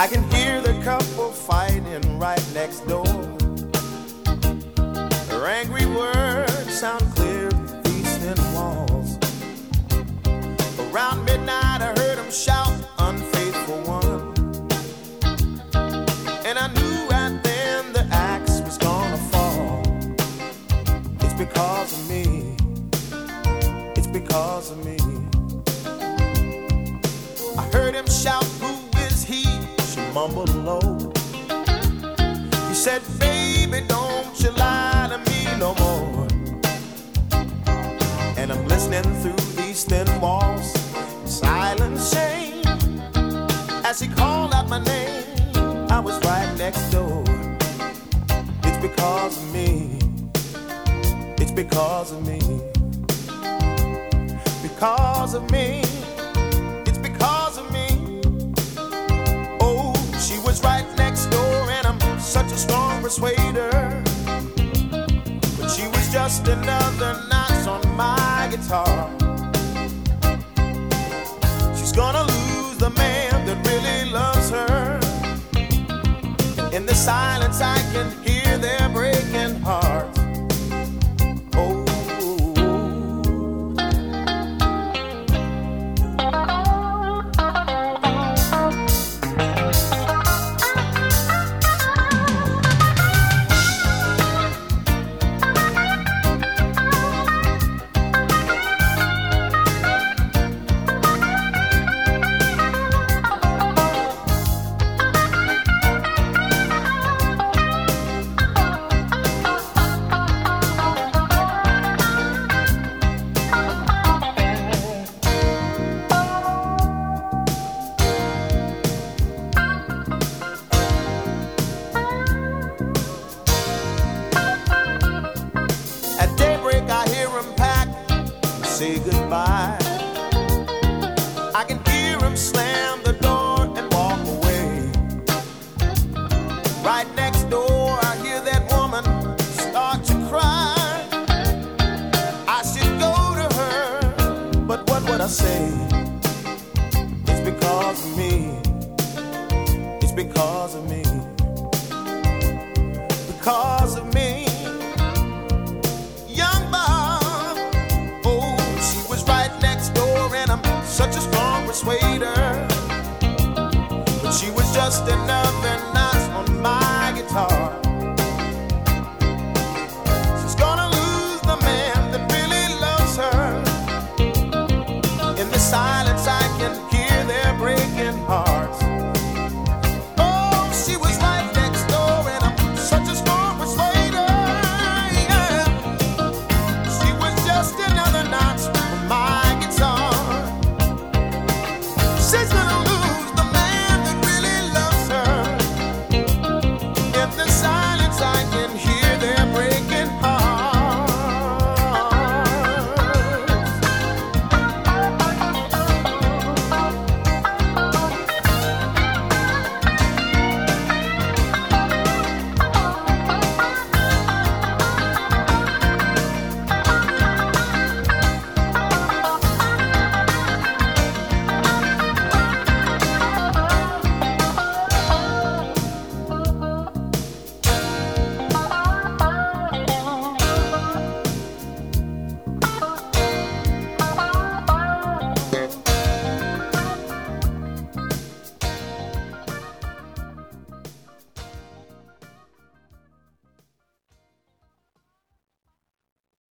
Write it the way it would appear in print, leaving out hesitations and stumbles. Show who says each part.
Speaker 1: I can hear the couple fighting right next door. Their angry words sound clear through these thin walls. Around midnight I heard them shout, unfaithful one. And I knew right then the axe was gonna fall. It's because of me. It's because of me. I heard him shout, who is he? She mumbled low. He said, baby, don't you lie to me no more. And I'm listening through these thin walls, silent shame. As he called out my name, I was right next door. It's because of me. It's because of me. Because of me. It's because of me. Oh, she was right next door, and I'm such a strong persuader. But she was just another notch on my guitar. She's gonna lose the man that really loves her. In the silence I can hear their breaking hearts. Oh, say goodbye. I can hear him slam the door and walk away. Right next door I hear that woman start to cry. I should go to her, but what would I say? It's because of me. It's because of me. Because of me. Such a strong persuader, but she was just another night.